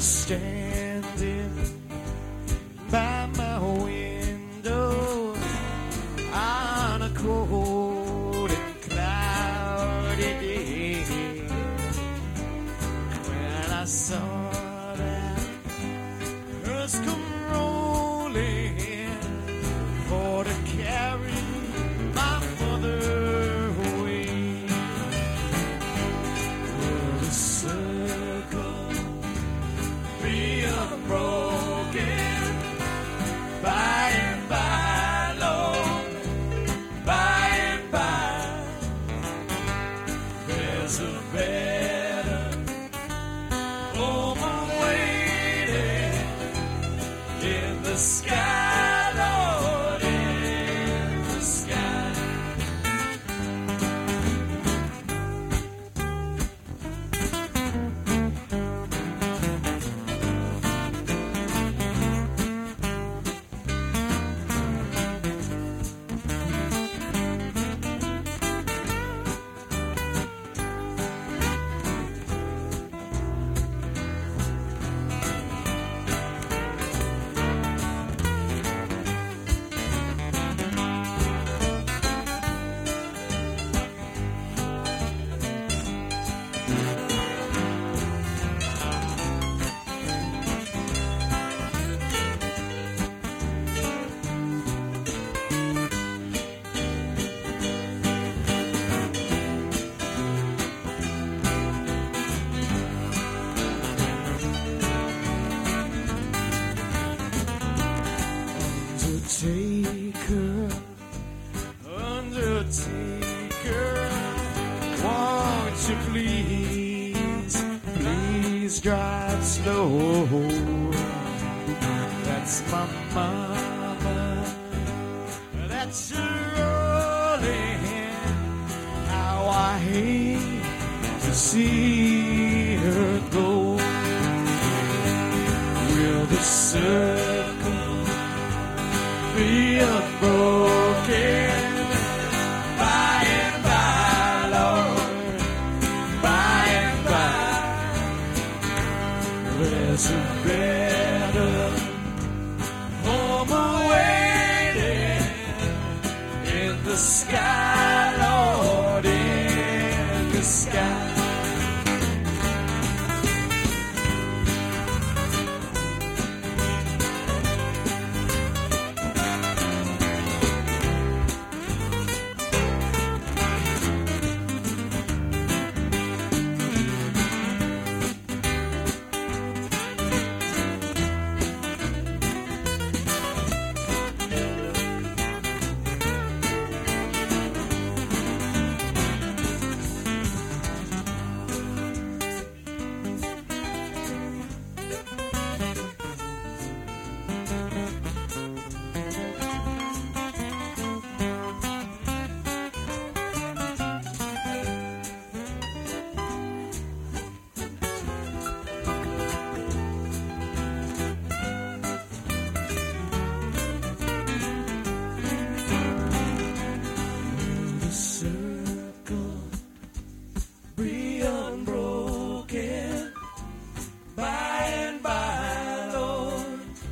standing by my window on a cold and cloudy day. When I saw that hearse come rolling for to carry my mother away, will the circle be unbroken by and by, Lord, by and by? There's a better home awaiting in the sky, Lord, in the sky. Undertaker, won't you please, please drive slow? That's my mama, that's rolling. How I hate to see her go. Will the circle be unbroken by and by, Lord, by and by? There's a better home awaiting in the sky, Lord, in the sky.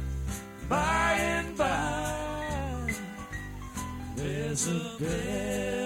There's a bed